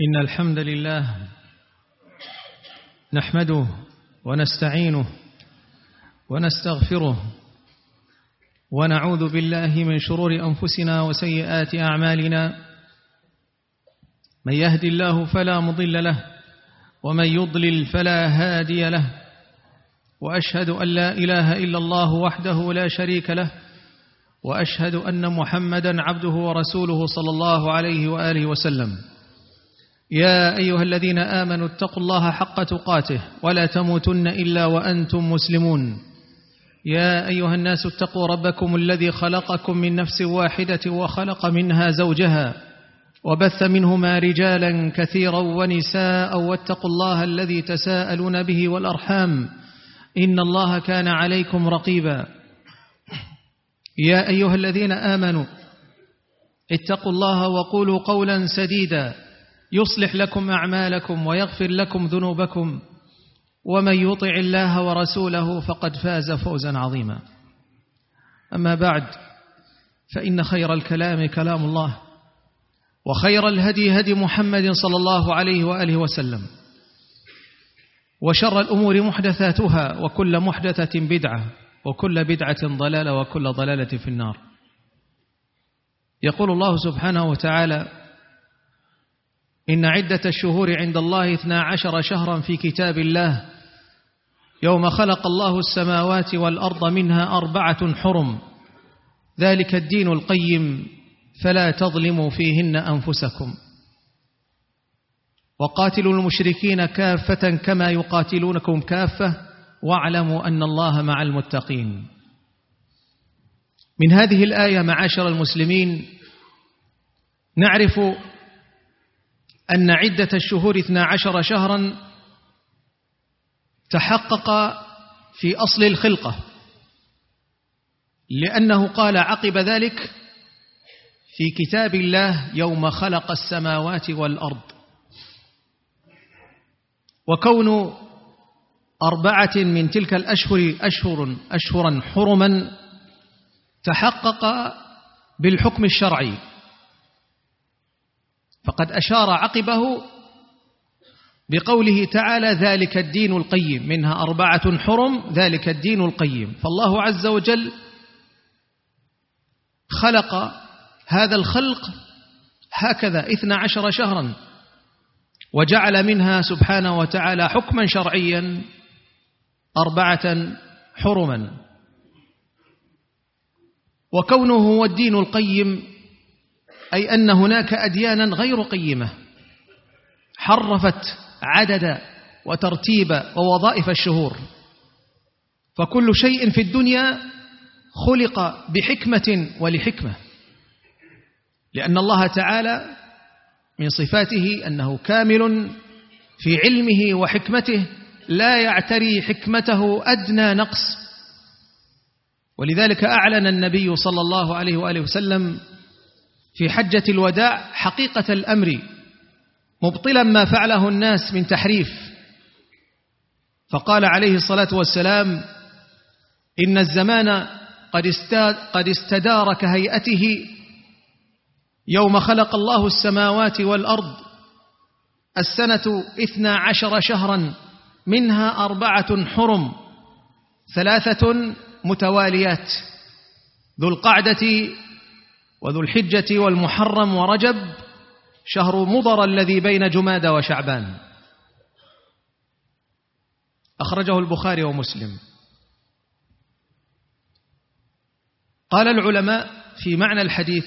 إن الحمد لله نحمده ونستعينه ونستغفره ونعوذ بالله من شرور أنفسنا وسيئات أعمالنا. من يهدي الله فلا مضل له ومن يضلل فلا هادي له، وأشهد أن لا إله إلا الله وحده لا شريك له، وأشهد أن محمدا عبده ورسوله صلى الله عليه وآله وسلم. يا أيها الذين آمنوا اتقوا الله حق تقاته ولا تموتن إلا وأنتم مسلمون. يا أيها الناس اتقوا ربكم الذي خلقكم من نفس واحدة وخلق منها زوجها وبث منهما رجالا كثيرا ونساء، واتقوا الله الذي تساءلون به والأرحام إن الله كان عليكم رقيبا. يا أيها الذين آمنوا اتقوا الله وقولوا قولا سديدا يصلح لكم أعمالكم ويغفر لكم ذنوبكم، ومن يطع الله ورسوله فقد فاز فوزا عظيما. أما بعد، فإن خير الكلام كلام الله، وخير الهدي هدي محمد صلى الله عليه وآله وسلم، وشر الأمور محدثاتها، وكل محدثة بدعة، وكل بدعة ضلالة، وكل ضلالة في النار. يقول الله سبحانه وتعالى: إن عدة الشهور عند الله 12 شهرا في كتاب الله يوم خلق الله السماوات والأرض منها 4 حرم، ذلك الدين القيم فلا تظلموا فيهن أنفسكم، وقاتلوا المشركين كافة كما يقاتلونكم كافة، واعلموا أن الله مع المتقين. من هذه الآية معاشر المسلمين نعرف أن عدة الشهور 12 شهرا تحقق في أصل الخلقة، لأنه قال عقب ذلك في كتاب الله يوم خلق السماوات والأرض. وكون 4 من تلك الأشهر أشهرا حرما تحقق بالحكم الشرعي، فقد أشار عقبه بقوله تعالى: ذلك الدين القيم، منها 4 حرم، ذلك الدين القيم. فالله عز وجل خلق هذا الخلق هكذا 12 شهرا، وجعل منها سبحانه وتعالى حكما شرعيا 4 حرما. وكونه هو الدين القيم أي أن هناك أديانا غير قيمة حرفت عدد وترتيب ووظائف الشهور، فكل شيء في الدنيا خلق بحكمة ولحكمة، لأن الله تعالى من صفاته أنه كامل في علمه وحكمته، لا يعتري حكمته أدنى نقص. ولذلك أعلن النبي صلى الله عليه وآله وسلم في حجة الوداع حقيقة الأمر، مبطلا ما فعله الناس من تحريف، فقال عليه الصلاة والسلام: إن الزمان قد استدار كهيئته يوم خلق الله السماوات والأرض، السنة 12 شهرا منها 4 حرم، 3 متواليات، ذو القعدة وذو الحجة والمحرم ورجب، شهر مضر الذي بين جمادى وشعبان. أخرجه البخاري ومسلم. قال العلماء في معنى الحديث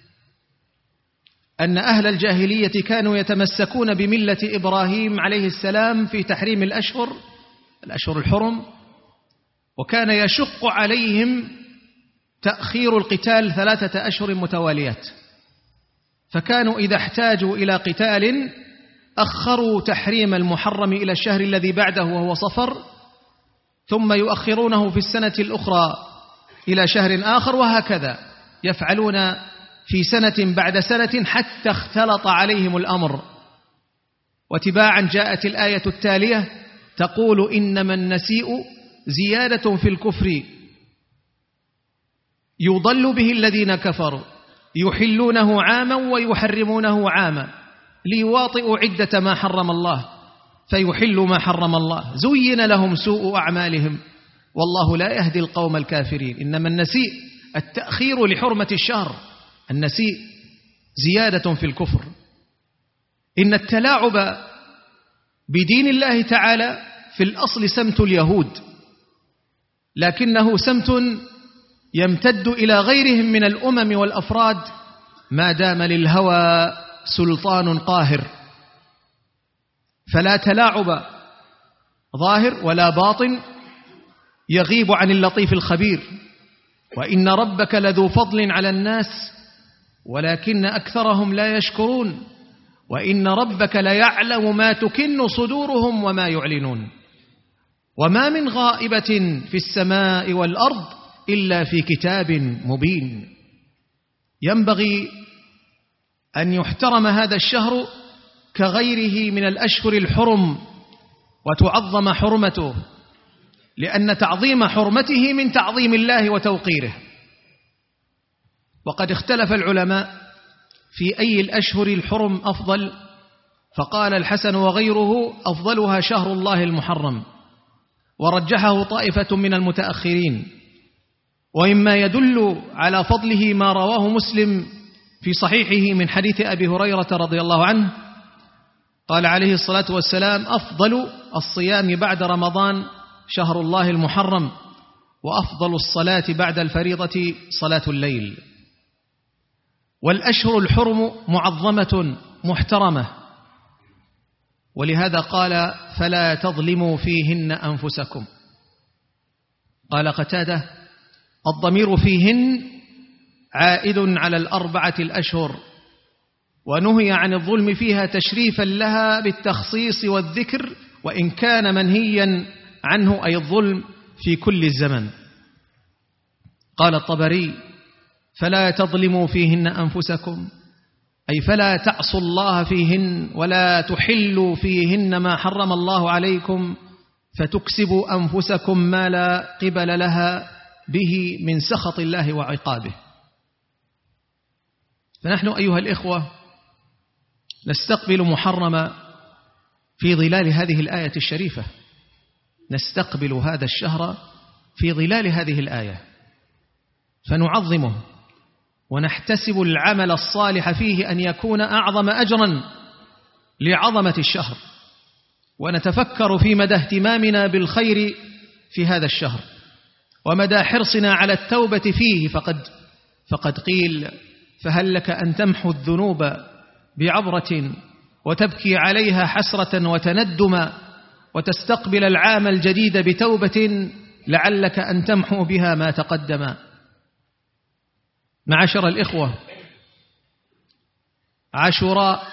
أن أهل الجاهلية كانوا يتمسكون بملة إبراهيم عليه السلام في تحريم الأشهر الحرم، وكان يشق عليهم تأخير القتال 3 أشهر متواليات، فكانوا إذا احتاجوا إلى قتال أخروا تحريم المحرم إلى الشهر الذي بعده وهو صفر، ثم يؤخرونه في السنة الأخرى إلى شهر آخر، وهكذا يفعلون في سنة بعد سنة حتى اختلط عليهم الأمر. وتباعا جاءت الآية التالية تقول: إنما النسيء زيادة في الكفر يضل به الذين كفروا يحلونه عاما ويحرمونه عاما ليواطئوا عدة ما حرم الله فيحلوا ما حرم الله. زين لهم سوء أعمالهم والله لا يهدي القوم الكافرين. إنما النسيء التأخير لحرمة الشهر، النسيء زيادة في الكفر. إن التلاعب بدين الله تعالى في الأصل سمت اليهود، لكنه سمت يمتد إلى غيرهم من الأمم والأفراد ما دام للهوى سلطان قاهر. فلا تلاعب ظاهر ولا باطن يغيب عن اللطيف الخبير. وإن ربك لذو فضل على الناس ولكن أكثرهم لا يشكرون، وإن ربك ليعلم ما تكن صدورهم وما يعلنون. وما من غائبة في السماء والأرض إلا في كتاب مبين. ينبغي أن يحترم هذا الشهر كغيره من الأشهر الحرم وتعظم حرمته، لأن تعظيم حرمته من تعظيم الله وتوقيره. وقد اختلف العلماء في أي الأشهر الحرم أفضل، فقال الحسن وغيره أفضلها شهر الله المحرم، ورجحه طائفة من المتأخرين. وإما يدل على فضله ما رواه مسلم في صحيحه من حديث أبي هريرة رضي الله عنه قال عليه الصلاة والسلام: أفضل الصيام بعد رمضان شهر الله المحرم، وأفضل الصلاة بعد الفريضة صلاة الليل. والأشهر الحرم معظمة محترمة، ولهذا قال: فلا تظلموا فيهن أنفسكم. قال قتادة: الضمير فيهن عائد على الأربعة الأشهر، ونهي عن الظلم فيها تشريفا لها بالتخصيص والذكر، وإن كان منهيا عنه أي الظلم في كل الزمن. قال الطبري: فلا تظلموا فيهن أنفسكم، أي فلا تعصوا الله فيهن ولا تحلوا فيهن ما حرم الله عليكم فتكسبوا أنفسكم ما لا قبل لها به من سخط الله وعقابه. فنحن أيها الإخوة نستقبل محرم في ظلال هذه الآية الشريفة، نستقبل هذا الشهر في ظلال هذه الآية، فنعظمه ونحتسب العمل الصالح فيه أن يكون أعظم أجرا لعظمة الشهر، ونتفكر في مدى اهتمامنا بالخير في هذا الشهر ومدى حرصنا على التوبة فيه. فقد قيل: فهل لك أن تمحو الذنوب بعبرة وتبكي عليها حسرة وتندما وتستقبل العام الجديد بتوبة لعلك أن تمحو بها ما تقدم. معاشر الإخوة، عاشوراء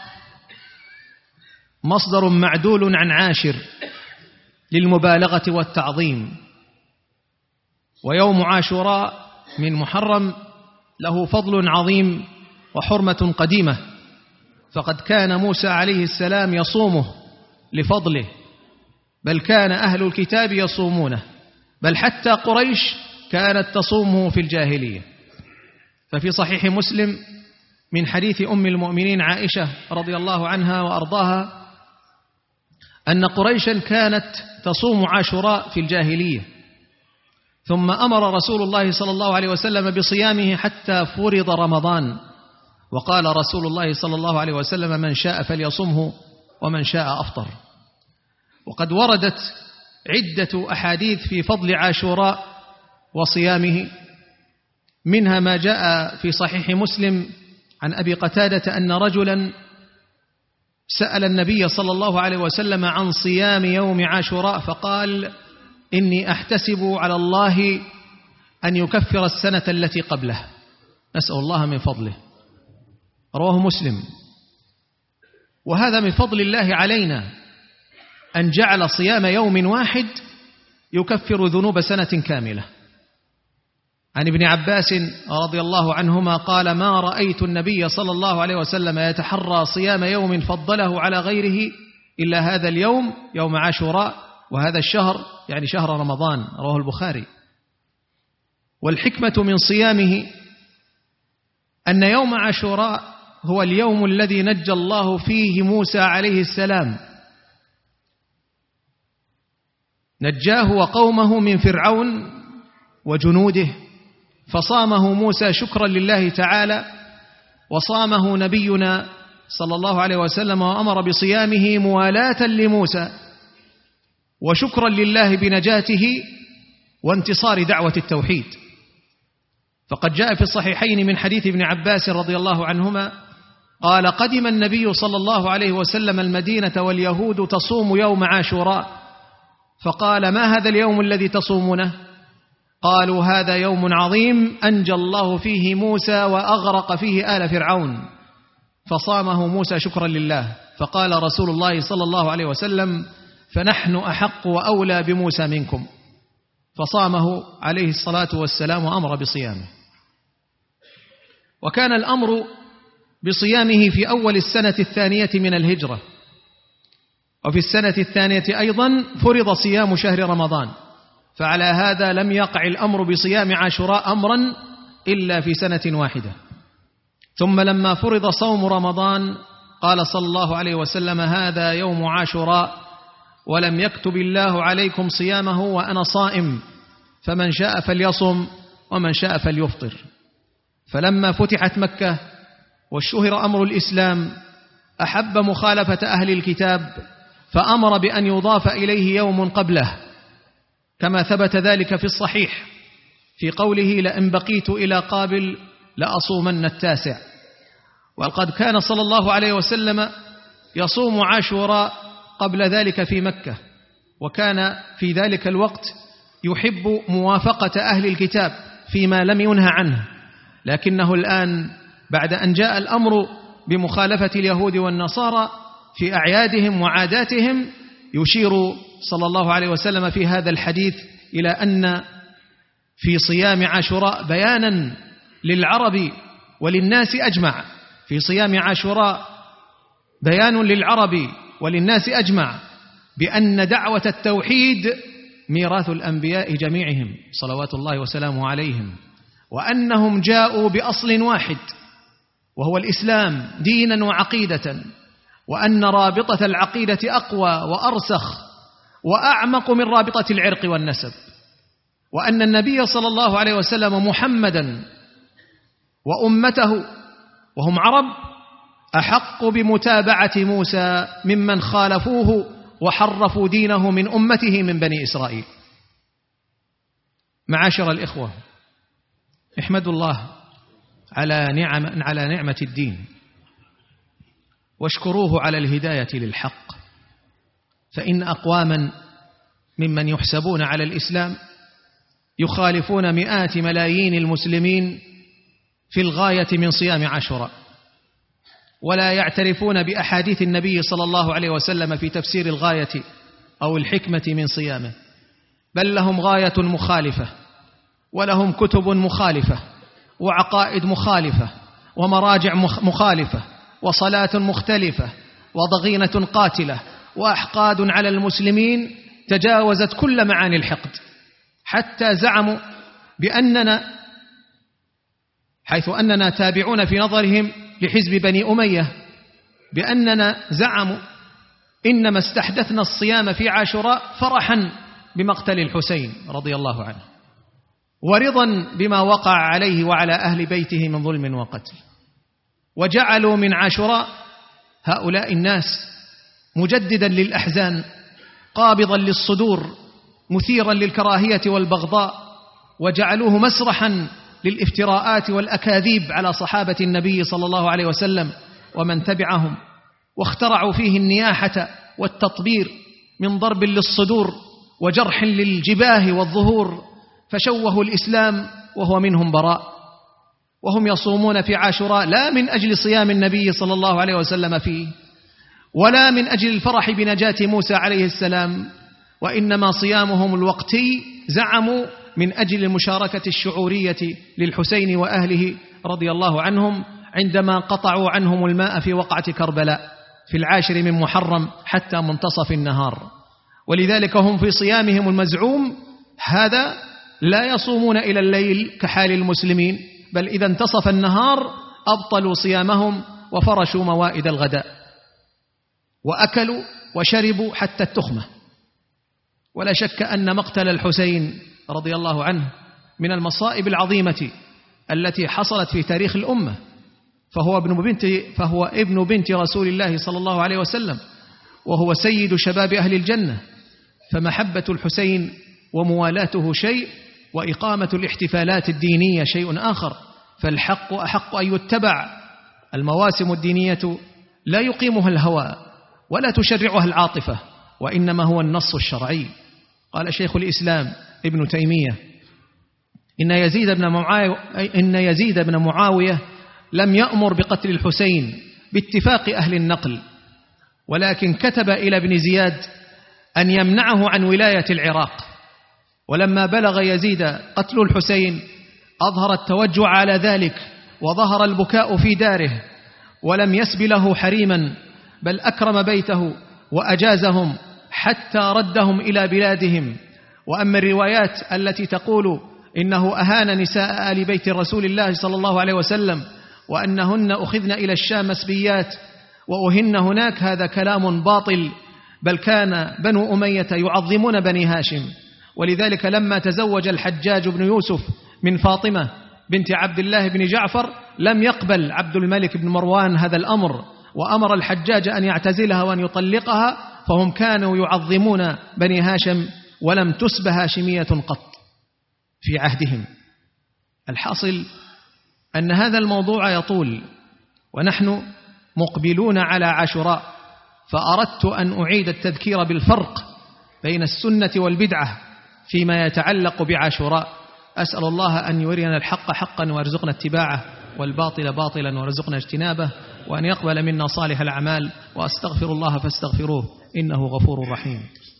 مصدر معدول عن عاشر للمبالغة والتعظيم، ويوم عاشوراء من محرم له فضل عظيم وحرمة قديمة، فقد كان موسى عليه السلام يصومه لفضله، بل كان أهل الكتاب يصومونه، بل حتى قريش كانت تصومه في الجاهلية. ففي صحيح مسلم من حديث أم المؤمنين عائشة رضي الله عنها وأرضاها أن قريشا كانت تصوم عاشوراء في الجاهلية، ثم أمر رسول الله صلى الله عليه وسلم بصيامه حتى فرض رمضان، وقال رسول الله صلى الله عليه وسلم: من شاء فليصمه ومن شاء أفطر. وقد وردت عدة أحاديث في فضل عاشوراء وصيامه، منها ما جاء في صحيح مسلم عن أبي قتادة أن رجلا سأل النبي صلى الله عليه وسلم عن صيام يوم عاشوراء فقال: إني أحتسب على الله أن يكفر السنة التي قبله، نسأل الله من فضله. رواه مسلم. وهذا من فضل الله علينا أن جعل صيام يوم واحد يكفر ذنوب سنة كاملة. عن ابن عباس رضي الله عنهما قال: ما رأيت النبي صلى الله عليه وسلم يتحرى صيام يوم فضله على غيره إلا هذا اليوم، يوم عاشوراء، وهذا الشهر يعني شهر رمضان. رواه البخاري. والحكمة من صيامه أن يوم عاشوراء هو اليوم الذي نجى الله فيه موسى عليه السلام، نجاه وقومه من فرعون وجنوده، فصامه موسى شكرا لله تعالى، وصامه نبينا صلى الله عليه وسلم وأمر بصيامه موالاة لموسى وشكرا لله بنجاته وانتصار دعوة التوحيد. فقد جاء في الصحيحين من حديث ابن عباس رضي الله عنهما قال: قدم النبي صلى الله عليه وسلم المدينة واليهود تصوم يوم عاشوراء، فقال: ما هذا اليوم الذي تصومونه؟ قالوا: هذا يوم عظيم أنجى الله فيه موسى وأغرق فيه آل فرعون. فصامه موسى شكرا لله. فقال رسول الله صلى الله عليه وسلم: فنحن أحق وأولى بموسى منكم. فصامه عليه الصلاة والسلام وأمر بصيامه. وكان الأمر بصيامه في أول السنة الثانية من الهجرة، وفي السنة الثانية أيضا فرض صيام شهر رمضان، فعلى هذا لم يقع الأمر بصيام عاشوراء أمرا إلا في سنة واحدة. ثم لما فرض صوم رمضان قال صلى الله عليه وسلم: هذا يوم عاشوراء ولم يكتب الله عليكم صيامه وأنا صائم، فمن شاء فليصم ومن شاء فليفطر. فلما فتحت مكة واشتهر أمر الإسلام أحب مخالفة أهل الكتاب، فأمر بأن يضاف إليه يوم قبله، كما ثبت ذلك في الصحيح في قوله: لئن بقيت إلى قابل لأصومن التاسع. وقد كان صلى الله عليه وسلم يصوم عاشوراء قبل ذلك في مكة، وكان في ذلك الوقت يحب موافقة أهل الكتاب فيما لم ينهى عنه، لكنه الآن بعد أن جاء الأمر بمخالفة اليهود والنصارى في أعيادهم وعاداتهم، يشير صلى الله عليه وسلم في هذا الحديث إلى أن في صيام عاشوراء بيانا للعرب وللناس أجمع، في صيام عاشوراء بيان للعرب وللناس أجمع بأن دعوة التوحيد ميراث الأنبياء جميعهم صلوات الله وسلامه عليهم، وأنهم جاءوا بأصل واحد وهو الإسلام دينا وعقيدة، وأن رابطة العقيدة أقوى وأرسخ وأعمق من رابطة العرق والنسب، وأن النبي صلى الله عليه وسلم محمدا وأمته وهم عرب أحق بمتابعة موسى ممن خالفوه وحرفوا دينه من أمته من بني إسرائيل. معاشر الإخوة، احمدوا الله على نعمة الدين، واشكروه على الهداية للحق، فإن أقواما ممن يحسبون على الإسلام يخالفون مئات ملايين المسلمين في الغاية من صيام عاشوراء، ولا يعترفون بأحاديث النبي صلى الله عليه وسلم في تفسير الغاية أو الحكمة من صيامه، بل لهم غاية مخالفة، ولهم كتب مخالفة، وعقائد مخالفة، ومراجع مخالفة، وصلاة مختلفة، وضغينة قاتلة، وأحقاد على المسلمين تجاوزت كل معاني الحقد، حتى زعموا بأننا حيث أننا تابعون في نظرهم لحزب بني أمية، بأننا زعموا إنما استحدثنا الصيام في عاشوراء فرحا بمقتل الحسين رضي الله عنه، ورضا بما وقع عليه وعلى أهل بيته من ظلم وقتل، وجعلوا من عاشوراء هؤلاء الناس مجددا للأحزان، قابضا للصدور، مثيرا للكراهية والبغضاء، وجعلوه مسرحا للافتراءات والأكاذيب على صحابة النبي صلى الله عليه وسلم ومن تبعهم، واخترعوا فيه النياحة والتطبير من ضرب للصدور وجرح للجباه والظهور، فشوهوا الإسلام وهو منهم براء. وهم يصومون في عاشوراء لا من أجل صيام النبي صلى الله عليه وسلم فيه، ولا من أجل الفرح بنجاة موسى عليه السلام، وإنما صيامهم الوقتي زعموا من أجل المشاركة الشعورية للحسين وأهله رضي الله عنهم عندما قطعوا عنهم الماء في وقعة كربلاء في 10 من محرم حتى منتصف النهار. ولذلك هم في صيامهم المزعوم هذا لا يصومون إلى الليل كحال المسلمين، بل إذا انتصف النهار أبطلوا صيامهم وفرشوا موائد الغداء وأكلوا وشربوا حتى التخمة. ولا شك أن مقتل الحسين رضي الله عنه من المصائب العظيمة التي حصلت في تاريخ الأمة، فهو ابن بنت رسول الله صلى الله عليه وسلم، وهو سيد شباب أهل الجنة، فمحبة الحسين وموالاته شيء، وإقامة الاحتفالات الدينية شيء آخر، فالحق أحق أن يتبع. المواسم الدينية لا يقيمها الهوى ولا تشرعها العاطفة، وإنما هو النص الشرعي. قال شيخ الإسلام ابن تيمية: إن يزيد بن معاوية لم يأمر بقتل الحسين باتفاق أهل النقل، ولكن كتب إلى ابن زياد أن يمنعه عن ولاية العراق. ولما بلغ يزيد قتل الحسين أظهر التوجع على ذلك، وظهر البكاء في داره، ولم يسب له حريما، بل أكرم بيته وأجازهم حتى ردهم إلى بلادهم. وأما الروايات التي تقول إنه أهان نساء آل بيت رسول الله صلى الله عليه وسلم وأنهن أخذن إلى الشام مسبيات وأهن هناك، هذا كلام باطل، بل كان بنو أمية يعظمون بني هاشم. ولذلك لما تزوج الحجاج بن يوسف من فاطمة بنت عبد الله بن جعفر لم يقبل عبد الملك بن مروان هذا الأمر، وأمر الحجاج أن يعتزلها وأن يطلقها، فهم كانوا يعظمون بني هاشم ولم تسب هاشمية قط في عهدهم. الحاصل أن هذا الموضوع يطول، ونحن مقبلون على عاشوراء، فأردت أن أعيد التذكير بالفرق بين السنة والبدعة فيما يتعلق بعاشوراء. أسأل الله أن يرينا الحق حقا وارزقنا اتباعه، والباطل باطلا وارزقنا اجتنابه، وأن يقبل منا صالح الأعمال. وأستغفر الله فاستغفروه إنه غفور رحيم.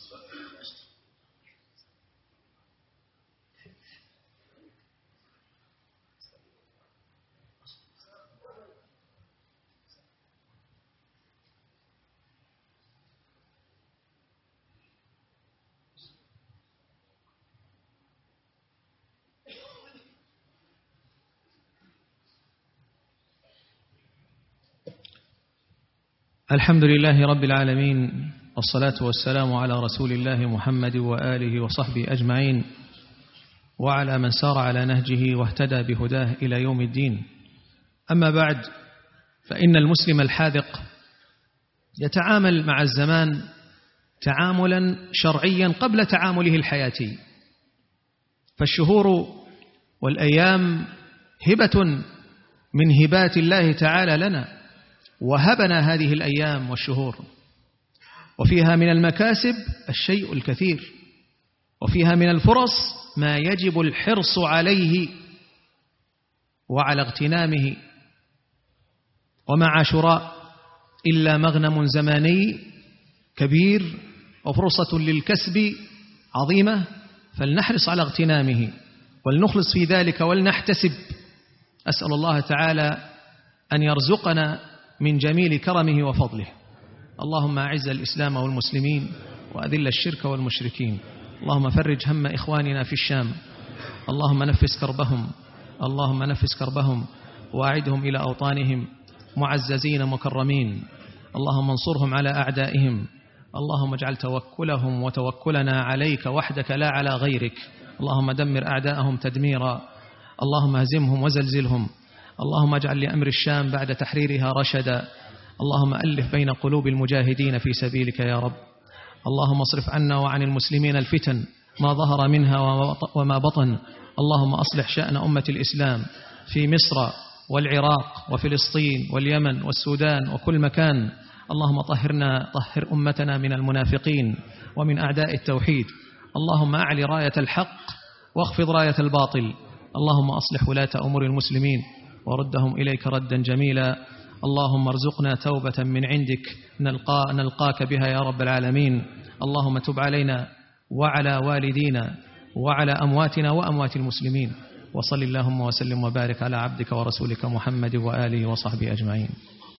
الحمد لله رب العالمين، والصلاة والسلام على رسول الله محمد وآله وصحبه أجمعين، وعلى من سار على نهجه واهتدى بهداه إلى يوم الدين. أما بعد، فإن المسلم الحاذق يتعامل مع الزمان تعاملا شرعيا قبل تعامله الحياتي. فالشهور والأيام هبة من هبات الله تعالى لنا، وهبنا هذه الأيام والشهور، وفيها من المكاسب الشيء الكثير، وفيها من الفرص ما يجب الحرص عليه وعلى اغتنامه. وما عاشوراء إلا مغنم زماني كبير وفرصة للكسب عظيمة، فلنحرص على اغتنامه ولنخلص في ذلك ولنحتسب. أسأل الله تعالى أن يرزقنا من جميل كرمه وفضله. اللهم أعز الإسلام والمسلمين وأذل الشرك والمشركين. اللهم فرج هم إخواننا في الشام، اللهم نفس كربهم، اللهم نفس كربهم وأعدهم إلى أوطانهم معززين مكرمين. اللهم انصرهم على أعدائهم، اللهم اجعل توكلهم وتوكلنا عليك وحدك لا على غيرك. اللهم دمر أعداءهم تدميرا، اللهم هزمهم وزلزلهم. اللهم اجعل لأمر الشام بعد تحريرها رشدا. اللهم ألف بين قلوب المجاهدين في سبيلك يا رب. اللهم اصرف عنا وعن المسلمين الفتن ما ظهر منها وما بطن. اللهم أصلح شأن أمة الإسلام في مصر والعراق وفلسطين واليمن والسودان وكل مكان. اللهم طهر أمتنا من المنافقين ومن أعداء التوحيد. اللهم أعلي راية الحق واخفض راية الباطل. اللهم أصلح ولاة أمور المسلمين وردهم إليك ردا جميلا. اللهم ارزقنا توبة من عندك نلقاك بها يا رب العالمين. اللهم تب علينا وعلى والدينا وعلى أمواتنا وأموات المسلمين. وصل اللهم وسلم وبارك على عبدك ورسولك محمد وآله وصحبه أجمعين.